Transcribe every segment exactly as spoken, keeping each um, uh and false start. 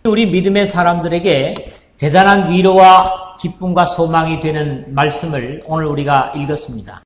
우리 믿음의 사람들에게 대단한 위로와 기쁨과 소망이 되는 말씀을 오늘 우리가 읽었습니다.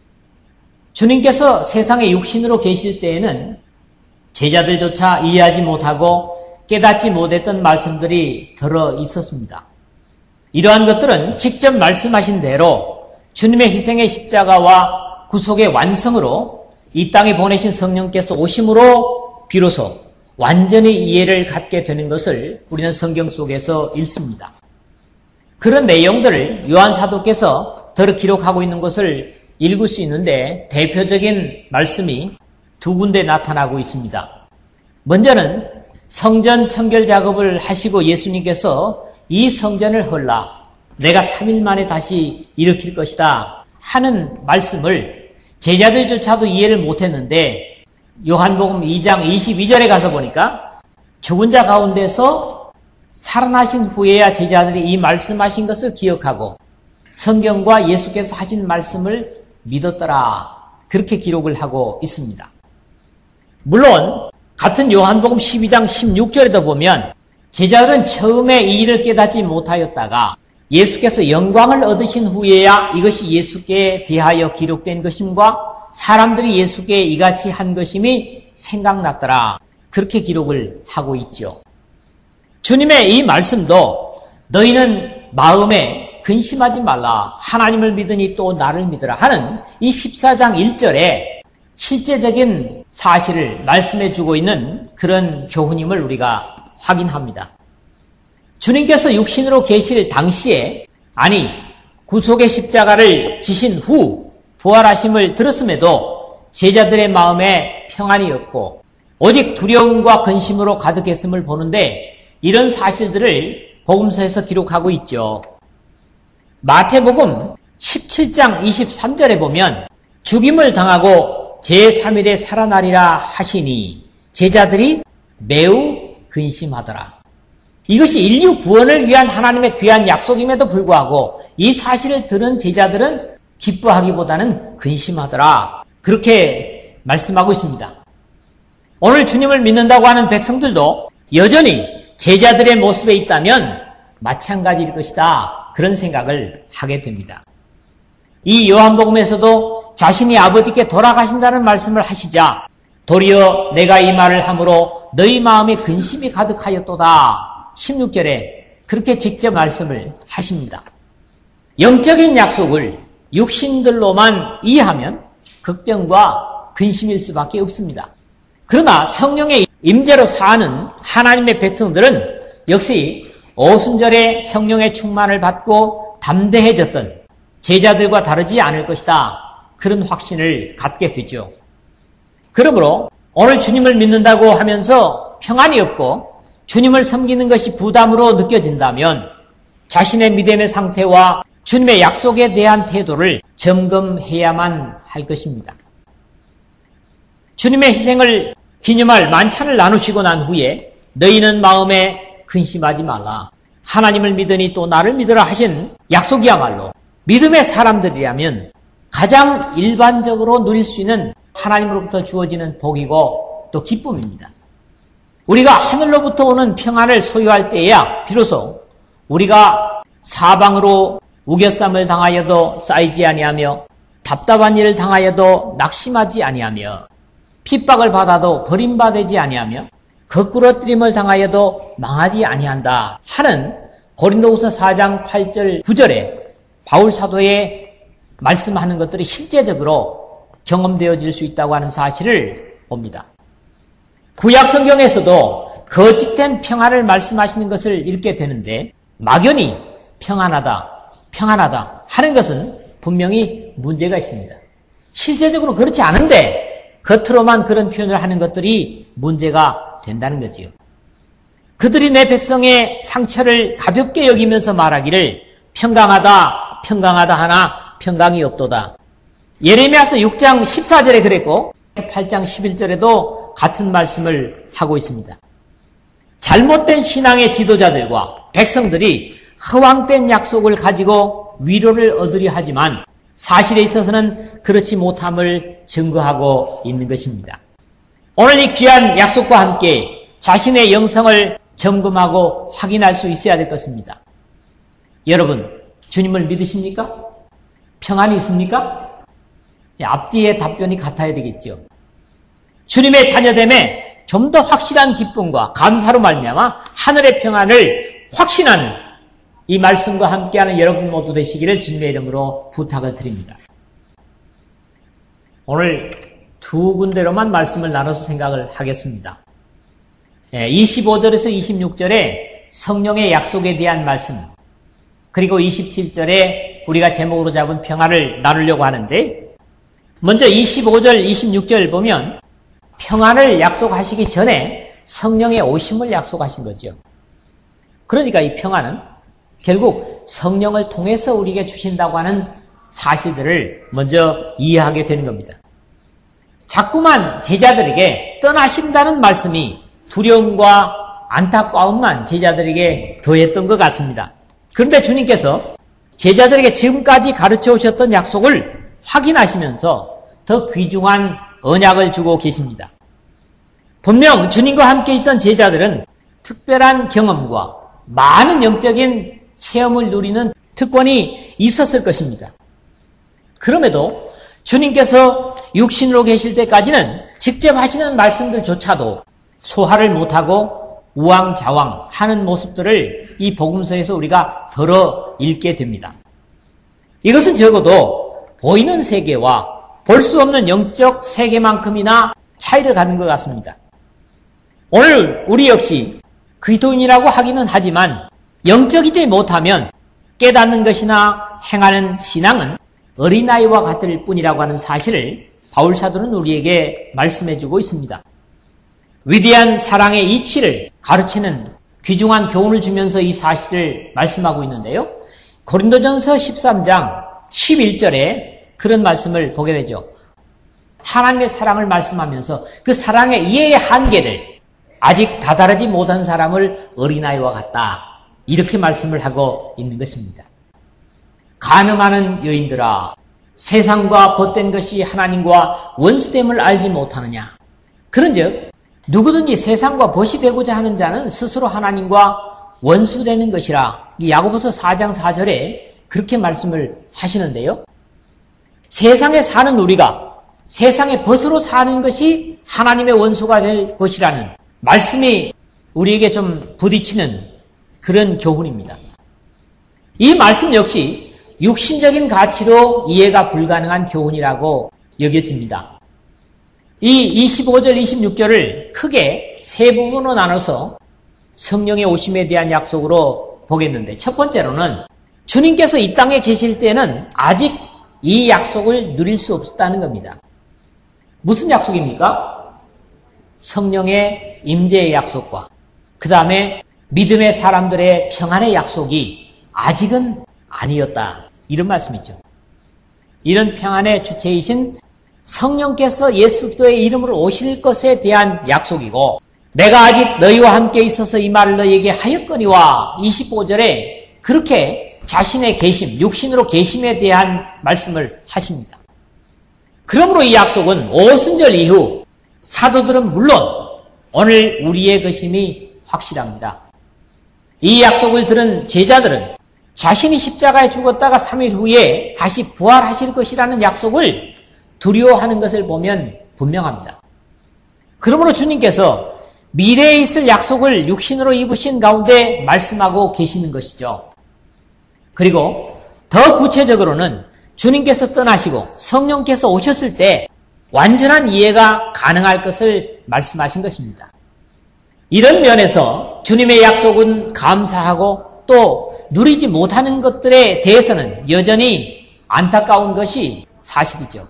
주님께서 세상에 육신으로 계실 때에는 제자들조차 이해하지 못하고 깨닫지 못했던 말씀들이 들어 있었습니다. 이러한 것들은 직접 말씀하신 대로 주님의 희생의 십자가와 구속의 완성으로 이 땅에 보내신 성령께서 오심으로 비로소 완전히 이해를 갖게 되는 것을 우리는 성경 속에서 읽습니다. 그런 내용들을 요한 사도께서 더러 기록하고 있는 것을 읽을 수 있는데 대표적인 말씀이 두 군데 나타나고 있습니다. 먼저는 성전 청결 작업을 하시고 예수님께서 이 성전을 헐라 내가 삼 일 만에 다시 일으킬 것이다 하는 말씀을 제자들조차도 이해를 못했는데 요한복음 이 장 이십이 절에 가서 보니까 죽은 자 가운데서 살아나신 후에야 제자들이 이 말씀하신 것을 기억하고 성경과 예수께서 하신 말씀을 믿었더라. 그렇게 기록을 하고 있습니다. 물론 같은 요한복음 십이 장 십육 절에도 보면 제자들은 처음에 이 일을 깨닫지 못하였다가 예수께서 영광을 얻으신 후에야 이것이 예수께 대하여 기록된 것임과 사람들이 예수께 이같이 한 것임이 생각났더라. 그렇게 기록을 하고 있죠. 주님의 이 말씀도 너희는 마음에 근심하지 말라. 하나님을 믿으니 또 나를 믿으라 하는 이 십사 장 일 절에 실제적인 사실을 말씀해 주고 있는 그런 교훈임을 우리가 확인합니다. 주님께서 육신으로 계실 당시에 아니 구속의 십자가를 지신 후 부활하심을 들었음에도 제자들의 마음에 평안이 없고 오직 두려움과 근심으로 가득했음을 보는데 이런 사실들을 복음서에서 기록하고 있죠. 마태복음 십칠 장 이십삼 절에 보면 죽임을 당하고 제삼 일에 살아나리라 하시니 제자들이 매우 근심하더라. 이것이 인류 구원을 위한 하나님의 귀한 약속임에도 불구하고 이 사실을 들은 제자들은 기뻐하기보다는 근심하더라. 그렇게 말씀하고 있습니다. 오늘 주님을 믿는다고 하는 백성들도 여전히 제자들의 모습에 있다면 마찬가지일 것이다. 그런 생각을 하게 됩니다. 이 요한복음에서도 자신이 아버지께 돌아가신다는 말씀을 하시자 도리어 내가 이 말을 함으로 너희 마음에 근심이 가득하였도다. 십육 절에 그렇게 직접 말씀을 하십니다. 영적인 약속을 육신들로만 이해하면 걱정과 근심일 수밖에 없습니다. 그러나 성령의 임재로 사는 하나님의 백성들은 역시 오순절에 성령의 충만을 받고 담대해졌던 제자들과 다르지 않을 것이다. 그런 확신을 갖게 되죠. 그러므로 오늘 주님을 믿는다고 하면서 평안이 없고 주님을 섬기는 것이 부담으로 느껴진다면 자신의 믿음의 상태와 주님의 약속에 대한 태도를 점검해야만 할 것입니다. 주님의 희생을 기념할 만찬을 나누시고 난 후에 너희는 마음에 근심하지 말라. 하나님을 믿으니 또 나를 믿으라 하신 약속이야말로 믿음의 사람들이라면 가장 일반적으로 누릴 수 있는 하나님으로부터 주어지는 복이고 또 기쁨입니다. 우리가 하늘로부터 오는 평안을 소유할 때에야 비로소 우리가 사방으로 우겨쌈을 당하여도 쌓이지 아니하며 답답한 일을 당하여도 낙심하지 아니하며 핍박을 받아도 버림받지 아니하며 거꾸러뜨림을 당하여도 망하지 아니한다 하는 고린도후서 사 장 팔 절 구 절에 바울 사도의 말씀하는 것들이 실제적으로 경험되어질 수 있다고 하는 사실을 봅니다. 구약 성경에서도 거짓된 평안을 말씀하시는 것을 읽게 되는데 막연히 평안하다, 평안하다 하는 것은 분명히 문제가 있습니다. 실제적으로 그렇지 않은데 겉으로만 그런 표현을 하는 것들이 문제가 된다는 거지요. 그들이 내 백성의 상처를 가볍게 여기면서 말하기를 평강하다, 평강하다 하나 평강이 없도다. 예레미야서 육 장 십사 절에 그랬고 팔 장 십일 절에도 같은 말씀을 하고 있습니다. 잘못된 신앙의 지도자들과 백성들이 허황된 약속을 가지고 위로를 얻으려 하지만 사실에 있어서는 그렇지 못함을 증거하고 있는 것입니다. 오늘 이 귀한 약속과 함께 자신의 영성을 점검하고 확인할 수 있어야 될 것입니다. 여러분, 주님을 믿으십니까? 평안이 있습니까? 앞뒤의 답변이 같아야 되겠죠. 주님의 자녀됨에 좀 더 확실한 기쁨과 감사로 말미암아 하늘의 평안을 확신하는 이 말씀과 함께하는 여러분 모두 되시기를 주님의 이름으로 부탁을 드립니다. 오늘 두 군데로만 말씀을 나눠서 생각을 하겠습니다. 이십오 절에서 이십육 절에 성령의 약속에 대한 말씀, 그리고 이십칠 절에 우리가 제목으로 잡은 평안을 나누려고 하는데, 먼저 이십오 절, 이십육 절 보면 평안을 약속하시기 전에 성령의 오심을 약속하신 거죠. 그러니까 이 평안은 결국 성령을 통해서 우리에게 주신다고 하는 사실들을 먼저 이해하게 되는 겁니다. 자꾸만 제자들에게 떠나신다는 말씀이 두려움과 안타까움만 제자들에게 더했던 것 같습니다. 그런데 주님께서 제자들에게 지금까지 가르쳐 오셨던 약속을 확인하시면서 더 귀중한 언약을 주고 계십니다. 분명 주님과 함께 있던 제자들은 특별한 경험과 많은 영적인 체험을 누리는 특권이 있었을 것입니다. 그럼에도 주님께서 육신으로 계실 때까지는 직접 하시는 말씀들조차도 소화를 못하고 우왕좌왕 하는 모습들을 이 복음서에서 우리가 덜어 읽게 됩니다. 이것은 적어도 보이는 세계와 볼 수 없는 영적 세계만큼이나 차이를 갖는 것 같습니다. 오늘 우리 역시 그리스도인이라고 하기는 하지만 영적이지 못하면 깨닫는 것이나 행하는 신앙은 어린아이와 같을 뿐이라고 하는 사실을 바울 사도는 우리에게 말씀해주고 있습니다. 위대한 사랑의 이치를 가르치는 귀중한 교훈을 주면서 이 사실을 말씀하고 있는데요. 고린도전서 십삼 장 십일 절에 그런 말씀을 보게 되죠. 하나님의 사랑을 말씀하면서 그 사랑의 이해의 한계를 아직 다다르지 못한 사람을 어린아이와 같다, 이렇게 말씀을 하고 있는 것입니다. 간음하는 여인들아, 세상과 벗된 것이 하나님과 원수됨을 알지 못하느냐. 그런즉 누구든지 세상과 벗이 되고자 하는 자는 스스로 하나님과 원수되는 것이라. 이 야고보서 사 장 사 절에 그렇게 말씀을 하시는데요. 세상에 사는 우리가 세상의 벗으로 사는 것이 하나님의 원수가 될 것이라는 말씀이 우리에게 좀 부딪히는 그런 교훈입니다. 이 말씀 역시 육신적인 가치로 이해가 불가능한 교훈이라고 여겨집니다. 이 이십오 절, 이십육 절을 크게 세 부분으로 나눠서 성령의 오심에 대한 약속으로 보겠는데, 첫 번째로는 주님께서 이 땅에 계실 때는 아직 이 약속을 누릴 수 없었다는 겁니다. 무슨 약속입니까? 성령의 임재의 약속과 그 다음에 믿음의 사람들의 평안의 약속이 아직은 아니었다, 이런 말씀이죠. 이런 평안의 주체이신 성령께서 예수 그리스도의 이름으로 오실 것에 대한 약속이고, 내가 아직 너희와 함께 있어서 이 말을 너희에게 하였거니와 이십오 절에 그렇게 자신의 계심, 육신으로 계심에 대한 말씀을 하십니다. 그러므로 이 약속은 오순절 이후 사도들은 물론 오늘 우리의 것임이 확실합니다. 이 약속을 들은 제자들은 자신이 십자가에 죽었다가 삼 일 후에 다시 부활하실 것이라는 약속을 두려워하는 것을 보면 분명합니다. 그러므로 주님께서 미래에 있을 약속을 육신으로 입으신 가운데 말씀하고 계시는 것이죠. 그리고 더 구체적으로는 주님께서 떠나시고 성령께서 오셨을 때 완전한 이해가 가능할 것을 말씀하신 것입니다. 이런 면에서 주님의 약속은 감사하고 또 누리지 못하는 것들에 대해서는 여전히 안타까운 것이 사실이죠.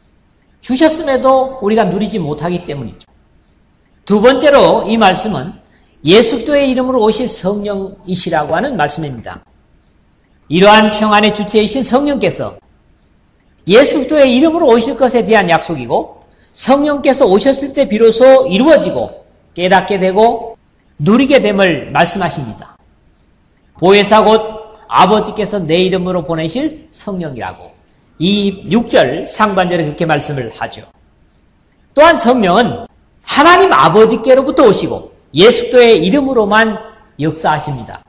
주셨음에도 우리가 누리지 못하기 때문이죠. 두 번째로 이 말씀은 예수 그리스도의 이름으로 오실 성령이시라고 하는 말씀입니다. 이러한 평안의 주체이신 성령께서 예수 그리스도의 이름으로 오실 것에 대한 약속이고, 성령께서 오셨을 때 비로소 이루어지고 깨닫게 되고 누리게 됨을 말씀하십니다. 보혜사 곧 아버지께서 내 이름으로 보내실 성령이라고 이 육 절 상반절에 그렇게 말씀을 하죠. 또한 성령은 하나님 아버지께로부터 오시고 예수도의 이름으로만 역사하십니다.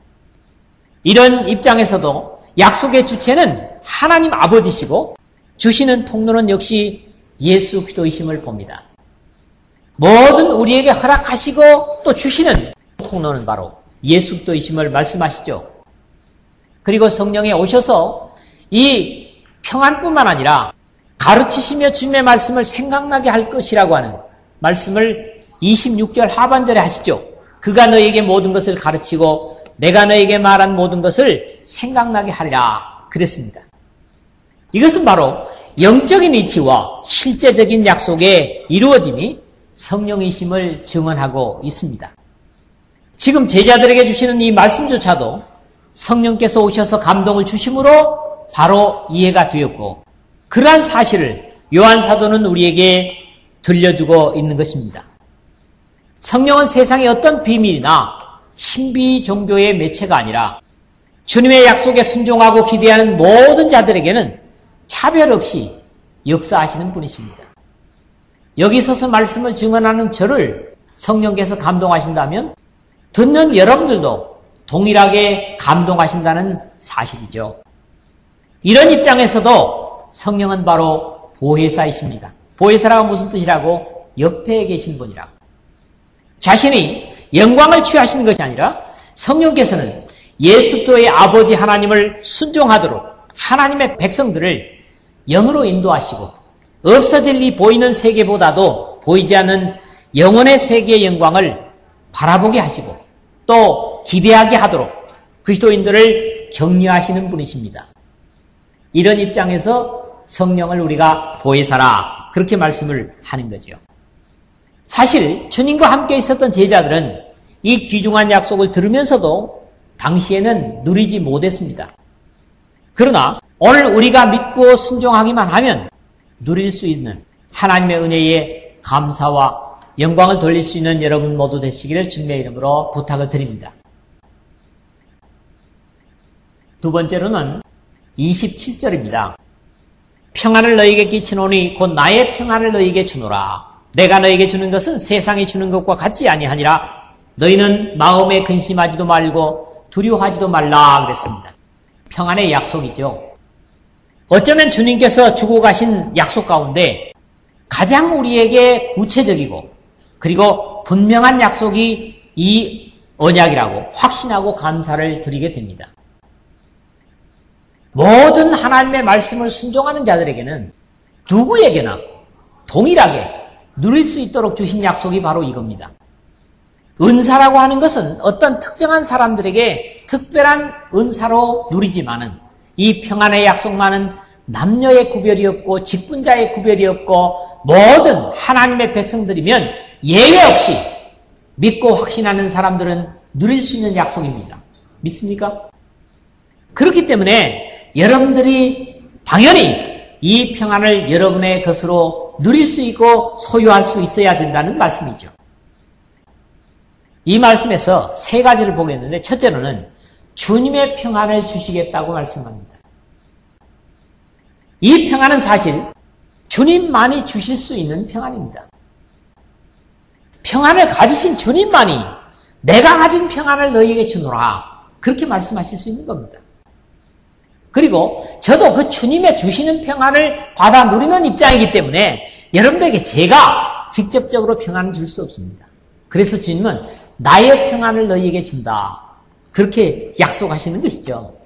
이런 입장에서도 약속의 주체는 하나님 아버지시고 주시는 통로는 역시 예수 그리스도이심을 봅니다. 뭐든 우리에게 허락하시고 또 주시는 통로는 바로 예수 그리스도이심을 말씀하시죠. 그리고 성령에 오셔서 이 평안뿐만 아니라 가르치시며 주님의 말씀을 생각나게 할 것이라고 하는 말씀을 이십육 절 하반절에 하시죠. 그가 너에게 모든 것을 가르치고 내가 너에게 말한 모든 것을 생각나게 하리라 그랬습니다. 이것은 바로 영적인 이치와 실제적인 약속의 이루어짐이 성령이심을 증언하고 있습니다. 지금 제자들에게 주시는 이 말씀조차도 성령께서 오셔서 감동을 주심으로 바로 이해가 되었고 그러한 사실을 요한 사도는 우리에게 들려주고 있는 것입니다. 성령은 세상의 어떤 비밀이나 신비 종교의 매체가 아니라 주님의 약속에 순종하고 기대하는 모든 자들에게는 차별 없이 역사하시는 분이십니다. 여기 서서 말씀을 증언하는 저를 성령께서 감동하신다면 듣는 여러분들도 동일하게 감동하신다는 사실이죠. 이런 입장에서도 성령은 바로 보혜사이십니다. 보혜사라가 무슨 뜻이라고? 옆에 계신 분이라고. 자신이 영광을 취하시는 것이 아니라 성령께서는 예수 그리스도의 아버지 하나님을 순종하도록 하나님의 백성들을 영으로 인도하시고 없어질 이 보이는 세계보다도 보이지 않는 영혼의 세계의 영광을 바라보게 하시고 또 기대하게 하도록 그리스도인들을 격려하시는 분이십니다. 이런 입장에서 성령을 우리가 보혜사라 그렇게 말씀을 하는 거죠. 사실 주님과 함께 있었던 제자들은 이 귀중한 약속을 들으면서도 당시에는 누리지 못했습니다. 그러나 오늘 우리가 믿고 순종하기만 하면 누릴 수 있는 하나님의 은혜에 감사와 영광을 돌릴 수 있는 여러분 모두 되시기를 주님의 이름으로 부탁을 드립니다. 두 번째로는 이십칠 절입니다. 평안을 너에게 끼치노니 곧 나의 평안을 너에게 주노라. 내가 너에게 주는 것은 세상이 주는 것과 같지 아니하니라. 너희는 마음에 근심하지도 말고 두려워하지도 말라 그랬습니다. 평안의 약속이죠. 어쩌면 주님께서 주고 가신 약속 가운데 가장 우리에게 구체적이고 그리고 분명한 약속이 이 언약이라고 확신하고 감사를 드리게 됩니다. 모든 하나님의 말씀을 순종하는 자들에게는 누구에게나 동일하게 누릴 수 있도록 주신 약속이 바로 이겁니다. 은사라고 하는 것은 어떤 특정한 사람들에게 특별한 은사로 누리지만은 이 평안의 약속만은 남녀의 구별이 없고 직분자의 구별이 없고 모든 하나님의 백성들이면 예외 없이 믿고 확신하는 사람들은 누릴 수 있는 약속입니다. 믿습니까? 그렇기 때문에 여러분들이 당연히 이 평안을 여러분의 것으로 누릴 수 있고 소유할 수 있어야 된다는 말씀이죠. 이 말씀에서 세 가지를 보겠는데 첫째로는 주님의 평안을 주시겠다고 말씀합니다. 이 평안은 사실 주님만이 주실 수 있는 평안입니다. 평안을 가지신 주님만이 내가 가진 평안을 너희에게 주노라 그렇게 말씀하실 수 있는 겁니다. 그리고 저도 그 주님의 주시는 평안을 받아 누리는 입장이기 때문에 여러분들에게 제가 직접적으로 평안을 줄 수 없습니다. 그래서 주님은 나의 평안을 너희에게 준다 그렇게 약속하시는 것이죠.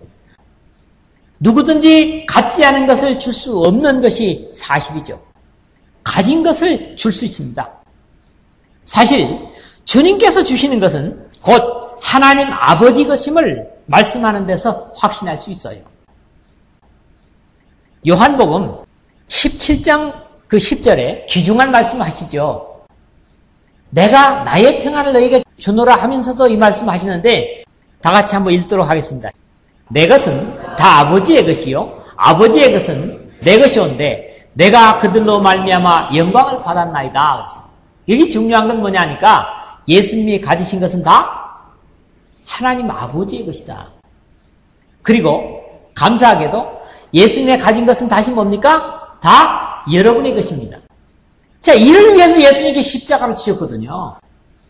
누구든지 갖지 않은 것을 줄 수 없는 것이 사실이죠. 가진 것을 줄 수 있습니다. 사실 주님께서 주시는 것은 곧 하나님 아버지 것임을 말씀하는 데서 확신할 수 있어요. 요한복음 십칠 장 그 십 절에 귀중한 말씀을 하시죠. 내가 나의 평안을 너에게 주노라 하면서도 이 말씀을 하시는데 다 같이 한번 읽도록 하겠습니다. 내 것은 다 아버지의 것이요 아버지의 것은 내 것이온데 내가 그들로 말미암아 영광을 받았나이다. 그랬어요. 여기 중요한 건 뭐냐 하니까 예수님이 가지신 것은 다 하나님 아버지의 것이다. 그리고 감사하게도 예수님이 가진 것은 다시 뭡니까? 다 여러분의 것입니다. 자, 이를 위해서 예수님께 십자가를 지셨거든요.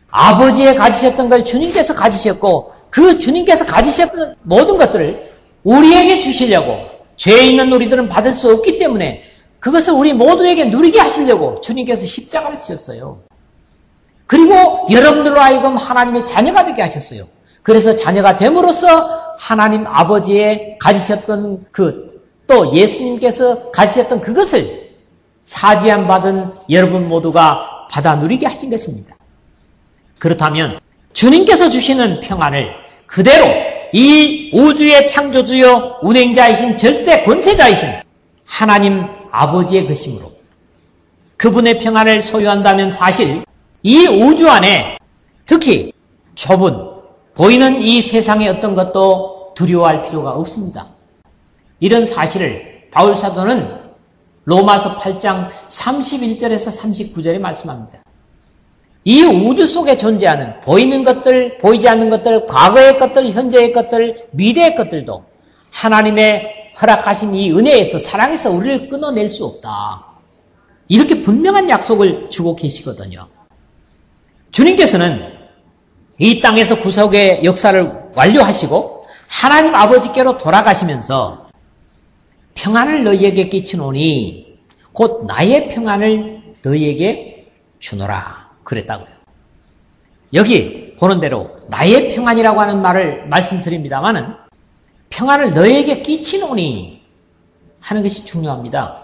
아버지의 가지셨던 걸 주님께서 가지셨고 그 주님께서 가지셨던 모든 것들을 우리에게 주시려고 죄 있는 우리들은 받을 수 없기 때문에 그것을 우리 모두에게 누리게 하시려고 주님께서 십자가를 지셨어요. 그리고 여러분들로 하여금 하나님의 자녀가 되게 하셨어요. 그래서 자녀가 됨으로써 하나님 아버지의 가지셨던 그 또 예수님께서 가지셨던 그것을 사지함 받은 여러분 모두가 받아 누리게 하신 것입니다. 그렇다면 주님께서 주시는 평안을 그대로 이 우주의 창조주요 운행자이신 절대 권세자이신 하나님 아버지의 것이므로 그분의 평안을 소유한다면 사실 이 우주 안에 특히 좁은 보이는 이 세상의 어떤 것도 두려워할 필요가 없습니다. 이런 사실을 바울 사도는 로마서 팔 장 삼십일 절에서 삼십구 절에 말씀합니다. 이 우주 속에 존재하는 보이는 것들, 보이지 않는 것들, 과거의 것들, 현재의 것들, 미래의 것들도 하나님의 허락하신 이 은혜에서 사랑에서 우리를 끊어낼 수 없다. 이렇게 분명한 약속을 주고 계시거든요. 주님께서는 이 땅에서 구속의 역사를 완료하시고 하나님 아버지께로 돌아가시면서 평안을 너희에게 끼치노니 곧 나의 평안을 너희에게 주노라 그랬다고요. 여기 보는 대로 나의 평안이라고 하는 말을 말씀드립니다마는 평안을 너희에게 끼치노니 하는 것이 중요합니다.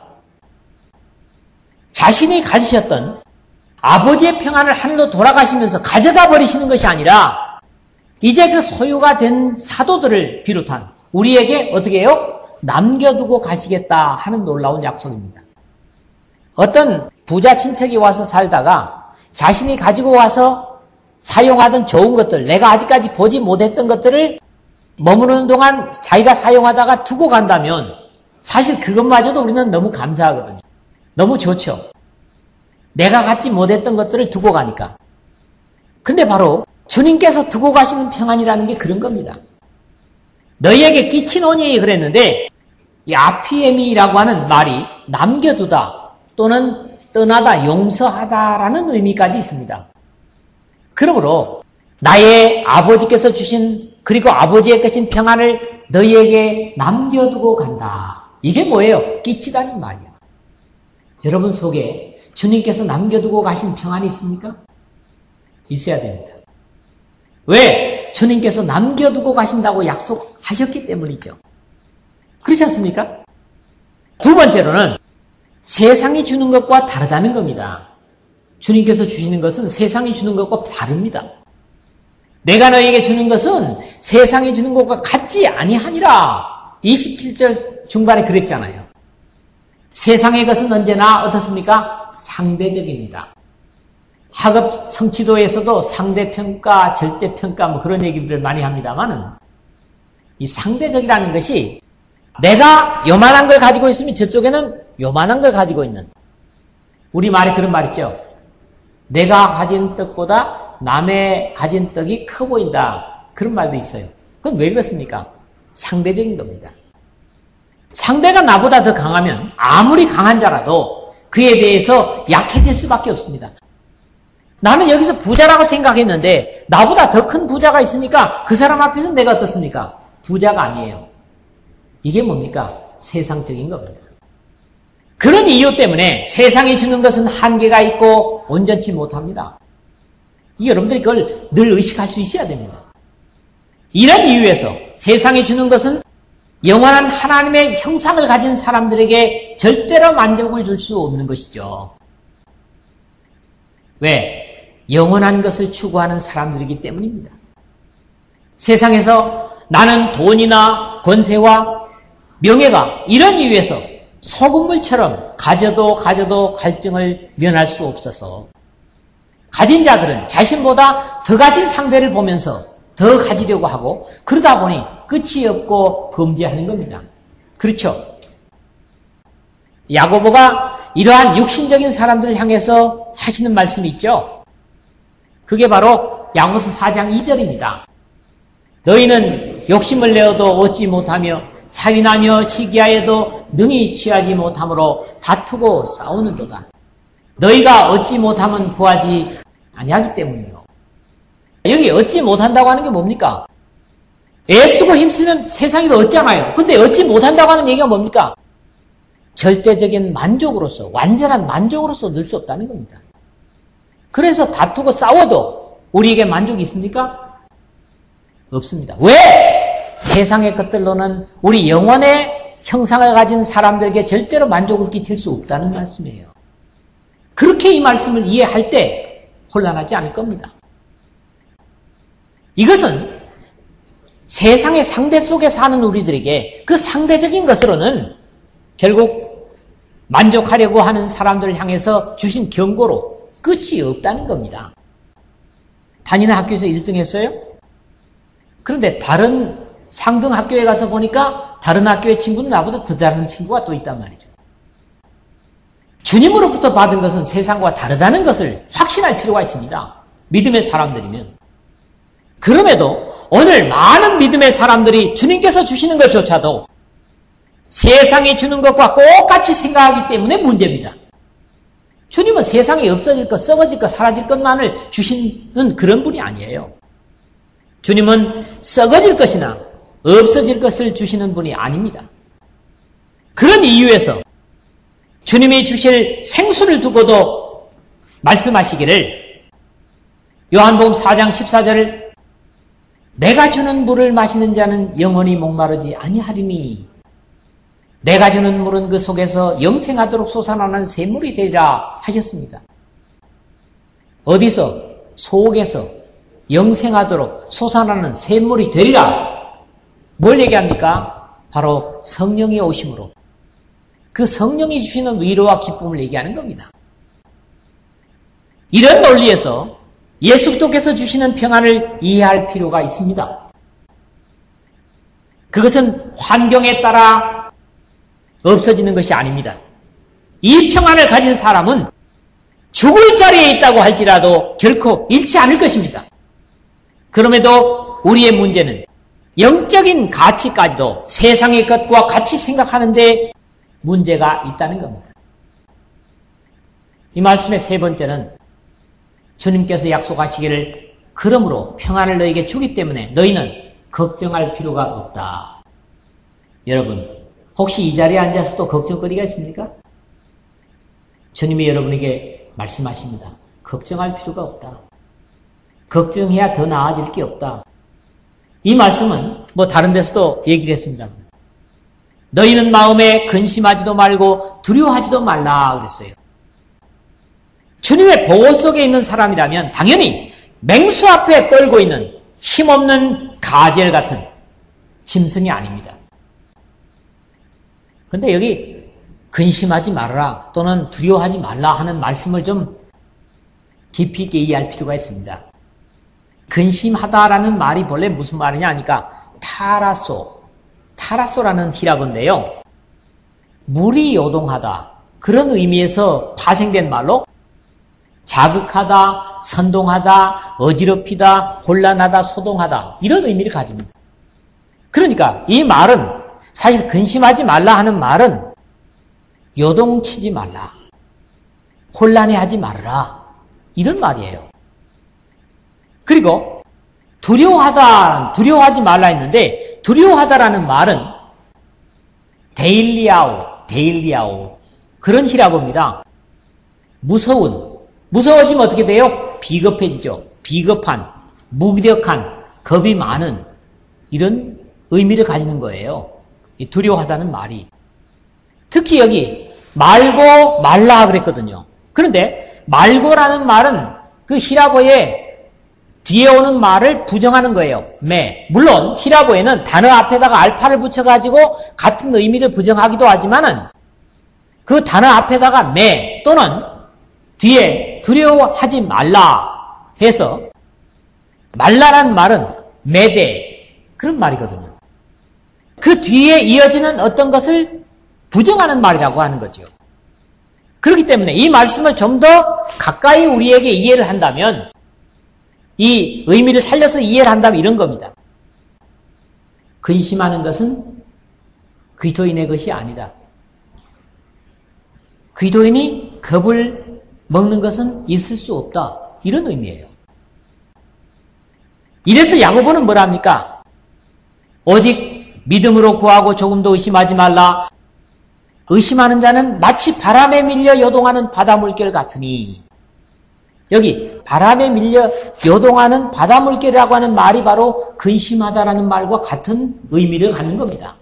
자신이 가지셨던 아버지의 평안을 하늘로 돌아가시면서 가져가 버리시는 것이 아니라 이제 그 소유가 된 사도들을 비롯한 우리에게 어떻게 해요? 남겨두고 가시겠다 하는 놀라운 약속입니다. 어떤 부자 친척이 와서 살다가 자신이 가지고 와서 사용하던 좋은 것들, 내가 아직까지 보지 못했던 것들을 머무르는 동안 자기가 사용하다가 두고 간다면 사실 그것마저도 우리는 너무 감사하거든요. 너무 좋죠. 내가 갖지 못했던 것들을 두고 가니까. 근데 바로 주님께서 두고 가시는 평안이라는 게 그런 겁니다. 너희에게 끼치노니 그랬는데 이 아피에미라고 하는 말이 남겨두다 또는 떠나다, 용서하다라는 의미까지 있습니다. 그러므로 나의 아버지께서 주신 그리고 아버지의 것인 평안을 너희에게 남겨두고 간다. 이게 뭐예요? 끼치다는 말이야. 여러분 속에 주님께서 남겨두고 가신 평안이 있습니까? 있어야 됩니다. 왜? 주님께서 남겨두고 가신다고 약속하셨기 때문이죠. 그렇지 않습니까? 두 번째로는 세상이 주는 것과 다르다는 겁니다. 주님께서 주시는 것은 세상이 주는 것과 다릅니다. 내가 너희에게 주는 것은 세상이 주는 것과 같지 아니하니라. 이십칠 절 중반에 그랬잖아요. 세상의 것은 언제나 어떻습니까? 상대적입니다. 학업 성취도에서도 상대평가, 절대평가 뭐 그런 얘기들을 많이 합니다만은 이 상대적이라는 것이 내가 요만한 걸 가지고 있으면 저쪽에는 요만한 걸 가지고 있는 우리 말에 그런 말 있죠. 내가 가진 떡보다 남의 가진 떡이 커 보인다. 그런 말도 있어요. 그건 왜 그렇습니까? 상대적인 겁니다. 상대가 나보다 더 강하면 아무리 강한 자라도 그에 대해서 약해질 수밖에 없습니다. 나는 여기서 부자라고 생각했는데 나보다 더 큰 부자가 있으니까 그 사람 앞에서 내가 어떻습니까? 부자가 아니에요. 이게 뭡니까? 세상적인 겁니다. 그런 이유 때문에 세상이 주는 것은 한계가 있고 온전치 못합니다. 여러분들이 그걸 늘 의식할 수 있어야 됩니다. 이런 이유에서 세상이 주는 것은 영원한 하나님의 형상을 가진 사람들에게 절대로 만족을 줄 수 없는 것이죠. 왜? 영원한 것을 추구하는 사람들이기 때문입니다. 세상에서 나는 돈이나 권세와 명예가 이런 이유에서 소금물처럼 가져도 가져도 갈증을 면할 수 없어서 가진 자들은 자신보다 더 가진 상대를 보면서 더 가지려고 하고 그러다 보니 끝이 없고 범죄하는 겁니다. 그렇죠? 야고보가 이러한 육신적인 사람들을 향해서 하시는 말씀이 있죠. 그게 바로 야고보서 사 장 이 절입니다. 너희는 욕심을 내어도 얻지 못하며 살인하며 시기하여도 능히 취하지 못함으로 다투고 싸우는도다. 너희가 얻지 못하면 구하지 아니하기 때문이요. 여기 얻지 못한다고 하는 게 뭡니까? 애쓰고 힘쓰면 세상에도 얻잖아요. 근데 얻지 못한다고 하는 얘기가 뭡니까? 절대적인 만족으로서, 완전한 만족으로서 늘 수 없다는 겁니다. 그래서 다투고 싸워도 우리에게 만족이 있습니까? 없습니다. 왜? 세상의 것들로는 우리 영혼의 형상을 가진 사람들에게 절대로 만족을 끼칠 수 없다는 말씀이에요. 그렇게 이 말씀을 이해할 때 혼란하지 않을 겁니다. 이것은 세상의 상대 속에 사는 우리들에게 그 상대적인 것으로는 결국 만족하려고 하는 사람들을 향해서 주신 경고로 끝이 없다는 겁니다. 다니는 학교에서 일 등 했어요? 그런데 다른 상등 학교에 가서 보니까 다른 학교의 친구는 나보다 더 잘하는 친구가 또 있단 말이죠. 주님으로부터 받은 것은 세상과 다르다는 것을 확신할 필요가 있습니다. 믿음의 사람들이면. 그럼에도 오늘 많은 믿음의 사람들이 주님께서 주시는 것조차도 세상이 주는 것과 똑같이 생각하기 때문에 문제입니다. 주님은 세상에 없어질 것, 썩어질 것, 사라질 것만을 주시는 그런 분이 아니에요. 주님은 썩어질 것이나 없어질 것을 주시는 분이 아닙니다. 그런 이유에서 주님이 주실 생수를 두고도 말씀하시기를 요한복음 사 장 십사 절을 내가 주는 물을 마시는 자는 영원히 목마르지 아니하리니 내가 주는 물은 그 속에서 영생하도록 솟아나는 샘물이 되리라 하셨습니다. 어디서? 속에서 영생하도록 솟아나는 샘물이 되리라. 뭘 얘기합니까? 바로 성령이 오심으로 그 성령이 주시는 위로와 기쁨을 얘기하는 겁니다. 이런 논리에서 예수 그리스도께서 주시는 평안을 이해할 필요가 있습니다. 그것은 환경에 따라 없어지는 것이 아닙니다. 이 평안을 가진 사람은 죽을 자리에 있다고 할지라도 결코 잃지 않을 것입니다. 그럼에도 우리의 문제는 영적인 가치까지도 세상의 것과 같이 생각하는데 문제가 있다는 겁니다. 이 말씀의 세 번째는 주님께서 약속하시기를 그러므로 평안을 너에게 주기 때문에 너희는 걱정할 필요가 없다. 여러분, 혹시 이 자리에 앉아서도 걱정거리가 있습니까? 주님이 여러분에게 말씀하십니다. 걱정할 필요가 없다. 걱정해야 더 나아질 게 없다. 이 말씀은 뭐 다른 데서도 얘기를 했습니다. 너희는 마음에 근심하지도 말고 두려워하지도 말라 그랬어요. 주님의 보호 속에 있는 사람이라면 당연히 맹수 앞에 떨고 있는 힘없는 가젤 같은 짐승이 아닙니다. 근데 여기 근심하지 말아라 또는 두려워하지 말라 하는 말씀을 좀 깊이 있게 이해할 필요가 있습니다. 근심하다라는 말이 본래 무슨 말이냐 하니까 타라소, 타라소라는 히라보인데요. 물이 요동하다 그런 의미에서 파생된 말로 자극하다, 선동하다, 어지럽히다, 혼란하다, 소동하다 이런 의미를 가집니다. 그러니까 이 말은 사실 근심하지 말라 하는 말은 요동치지 말라, 혼란해하지 말아라 이런 말이에요. 그리고 두려워하다, 두려워하지 말라 했는데 두려워하다라는 말은 데일리아오, 데일리아오 그런 히라보입니다. 무서운, 무서워지면 어떻게 돼요? 비겁해지죠. 비겁한, 무기력한, 겁이 많은 이런 의미를 가지는 거예요. 이 두려워하다는 말이. 특히 여기 말고 말라 그랬거든요. 그런데 말고라는 말은 그 히라보의 뒤에 오는 말을 부정하는 거예요. 매. 물론 히라보에는 단어 앞에다가 알파를 붙여가지고 같은 의미를 부정하기도 하지만은 그 단어 앞에다가 매 또는 뒤에 두려워하지 말라 해서 말라라는 말은 매대 그런 말이거든요. 그 뒤에 이어지는 어떤 것을 부정하는 말이라고 하는 거죠. 그렇기 때문에 이 말씀을 좀 더 가까이 우리에게 이해를 한다면 이 의미를 살려서 이해를 한다면 이런 겁니다. 근심하는 것은 그리스도인의 것이 아니다. 그리스도인이 겁을 먹는 것은 있을 수 없다. 이런 의미예요. 이래서 야고보는 뭐라 합니까? 오직 믿음으로 구하고 조금도 의심하지 말라. 의심하는 자는 마치 바람에 밀려 요동하는 바다 물결 같으니, 여기 바람에 밀려 요동하는 바다 물결이라고 하는 말이 바로 근심하다라는 말과 같은 의미를 갖는 겁니다.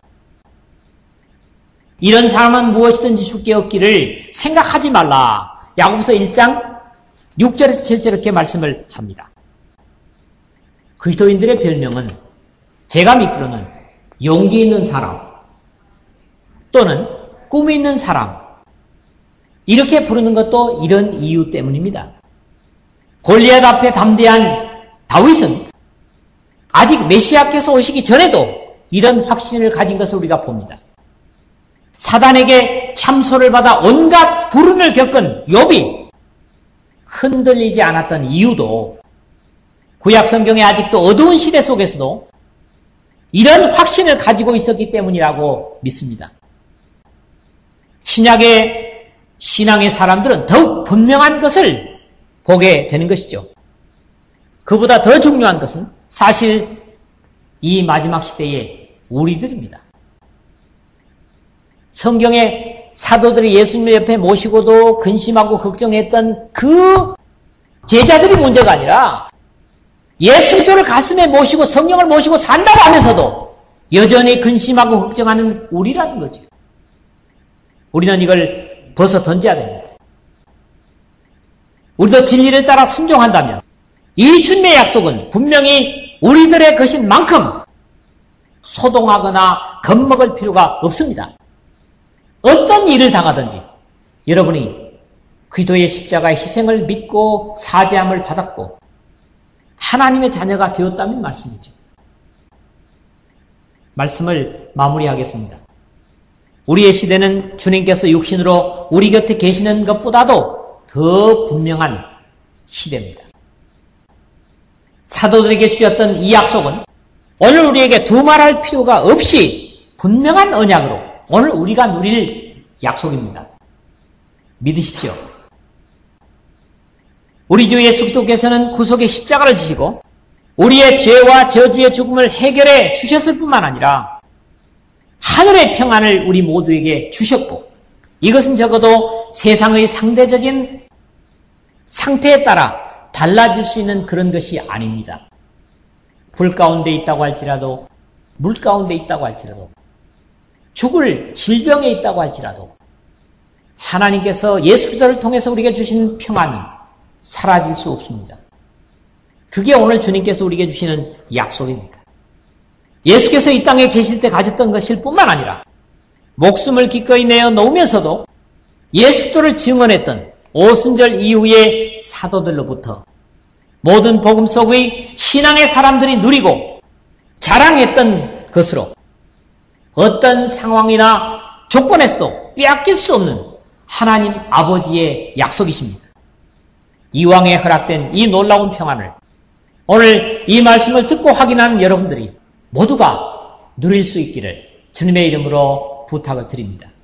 이런 사람은 무엇이든지 죽게 얻기를 생각하지 말라. 야고보서 일 장 육 절에서 칠 절 이렇게 말씀을 합니다. 그리스도인들의 별명은 제가 믿기로는 용기 있는 사람 또는 꿈이 있는 사람, 이렇게 부르는 것도 이런 이유 때문입니다. 골리앗 앞에 담대한 다윗은 아직 메시아께서 오시기 전에도 이런 확신을 가진 것을 우리가 봅니다. 사단에게 참소를 받아 온갖 불운을 겪은 욥이 흔들리지 않았던 이유도 구약 성경의 아직도 어두운 시대 속에서도 이런 확신을 가지고 있었기 때문이라고 믿습니다. 신약의 신앙의 사람들은 더욱 분명한 것을 보게 되는 것이죠. 그보다 더 중요한 것은 사실 이 마지막 시대의 우리들입니다. 성경의 사도들이 예수님을 옆에 모시고도 근심하고 걱정했던 그 제자들이 문제가 아니라 예수 그리스도를 가슴에 모시고 성령을 모시고 산다고 하면서도 여전히 근심하고 걱정하는 우리라는 거죠. 우리는 이걸 벗어 던져야 됩니다. 우리도 진리를 따라 순종한다면 이 주님의 약속은 분명히 우리들의 것인 만큼 소동하거나 겁먹을 필요가 없습니다. 어떤 일을 당하든지 여러분이 그리스도의 십자가의 희생을 믿고 사죄함을 받았고 하나님의 자녀가 되었다는 말씀이죠. 말씀을 마무리하겠습니다. 우리의 시대는 주님께서 육신으로 우리 곁에 계시는 것보다도 더 분명한 시대입니다. 사도들에게 주셨던 이 약속은 오늘 우리에게 두말할 필요가 없이 분명한 언약으로 오늘 우리가 누릴 약속입니다. 믿으십시오. 우리 주 예수 그리스도께서는 구속의 십자가를 지시고 우리의 죄와 저주의 죽음을 해결해 주셨을 뿐만 아니라 하늘의 평안을 우리 모두에게 주셨고, 이것은 적어도 세상의 상대적인 상태에 따라 달라질 수 있는 그런 것이 아닙니다. 불 가운데 있다고 할지라도, 물 가운데 있다고 할지라도, 죽을 질병에 있다고 할지라도 하나님께서 예수 그리스도를 통해서 우리에게 주신 평안은 사라질 수 없습니다. 그게 오늘 주님께서 우리에게 주시는 약속입니다. 예수께서 이 땅에 계실 때 가졌던 것일 뿐만 아니라 목숨을 기꺼이 내어 놓으면서도 예수 그리스도를 증언했던 오순절 이후의 사도들로부터 모든 복음 속의 신앙의 사람들이 누리고 자랑했던 것으로 어떤 상황이나 조건에서도 빼앗길 수 없는 하나님 아버지의 약속이십니다. 이왕에 허락된 이 놀라운 평안을 오늘 이 말씀을 듣고 확인하는 여러분들이 모두가 누릴 수 있기를 주님의 이름으로 부탁을 드립니다.